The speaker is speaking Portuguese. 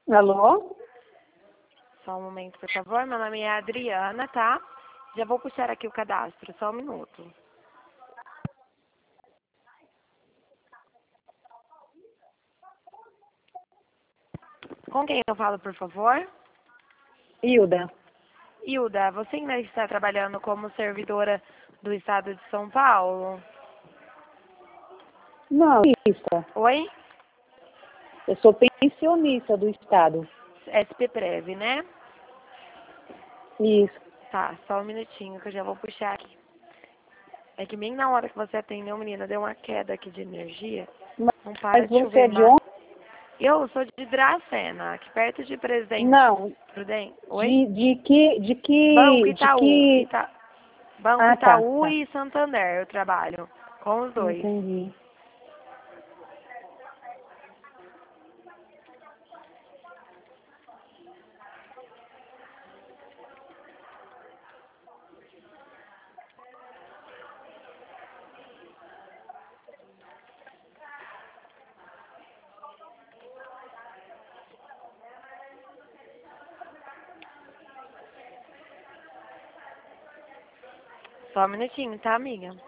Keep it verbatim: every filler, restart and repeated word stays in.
Alô? Só um momento, por favor. Meu nome é Adriana, tá? Já vou puxar aqui o cadastro, só um minuto. Com quem eu falo, por favor? Hilda. Hilda, você ainda está trabalhando como servidora do Estado de São Paulo? Não, isso. Oi? Eu sou pensionista do Estado. S P Prev, né? Isso. Tá, só um minutinho que eu já vou puxar aqui. É que bem na hora que você atendeu, menina, deu uma queda aqui de energia. Não para Mas de você chover é de mais. onde? Eu sou de Dracena, aqui perto de Presidente Não. Prudente. Oi? De, de que, de Banco que, de Itaú. que... Ita... Banco Ah, tá, Itaú tá. e Santander eu trabalho. Com os dois. Entendi. Só um minutinho, tá, amiga?